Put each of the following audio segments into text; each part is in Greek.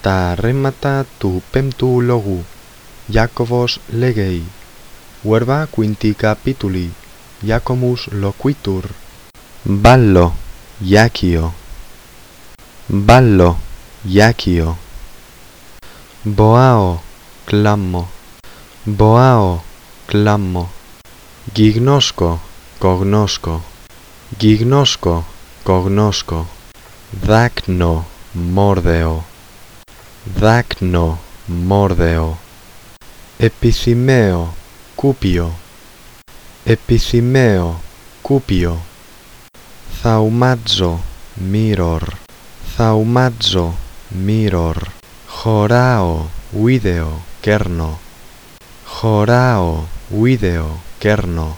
Τα ρέματα του πέμπτου λόγου. Ιάκωβος λέγει. Verba quinti capituli. Iacomus loquitur. Ballo, Iacchio. Ballo, Iacchio. Boao, clammo. Boao, clammo. Gignosco, cognosco. Gignosco, cognosco. Δάκνω, μόρδεο. Δάκνω, μόρδεο. Επιθυμέω, κούπιο. Επιθυμέω, κούπιο. Θαυμάζω, mirror. Θαυμάζω, mirror. Χωράω, βίδεο, κέρνο. Χωράω, βίδεο, κέρνο.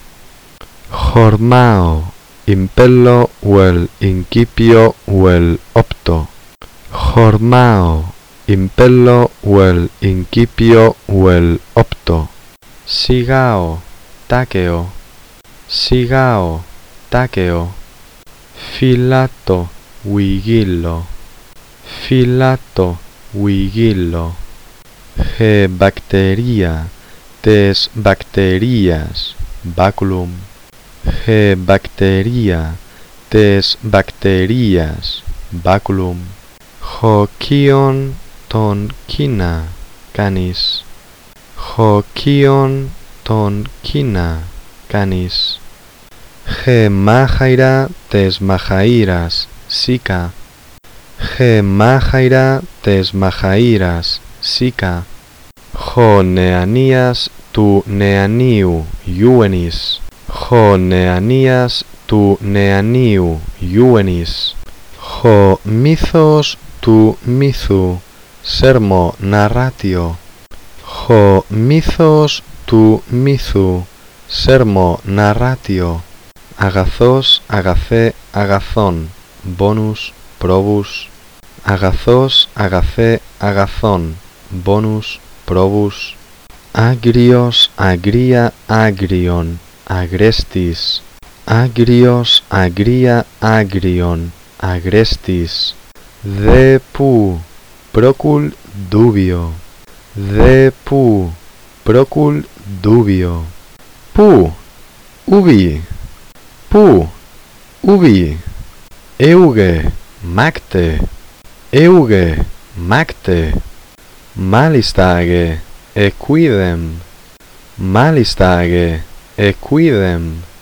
Χορμάω, impello vel incipio vel opto. Χορμάω, impello vel incipio vel opto. Σιγάω, τάκεο. Σιγάω, τάκεο. Φυλάτο, βιγίλο. Φυλάτο, βιγίλο. He bacteria, tes bacterias, baculum. He bacteria, tes bacterias, baculum. Χοκίον τον κίνα κάνεις. Χοκίον τον κίνα κάνεις. He μάχαιρα τες μαχαΐρας, σίκα. He μάχαιρα τες μαχαΐρας, σίκα. Χο νεανίας του νεανίου, ιουενης. Χο νεανίας του νεανίου, ιουενης. Χο μύθος του μύθου, σέρμο ναράτιο. Χο μύθος του μύθου, σέρμο ναράτιο. Αγαθός, αγαθέ, αγαθόν, μπόνους, πρόβους. Αγαθός, αγαθέ, αγαθόν, μπόνους, πρόβους. Άγριος, αγρία, άγριον, αγρέστης. Άγριος, αγρία, άγριον, αγρέστης. Δε που, πρόκουλ δούβιο. Δε που, πρόκουλ δούβιο. Πού, ουβι. Πού, ουβι. Έουγε, μάκτε. Έουγε, μάκτε. Μάλισταγε, εκουίδεμ. Μάλισταγε, εκουίδεμ.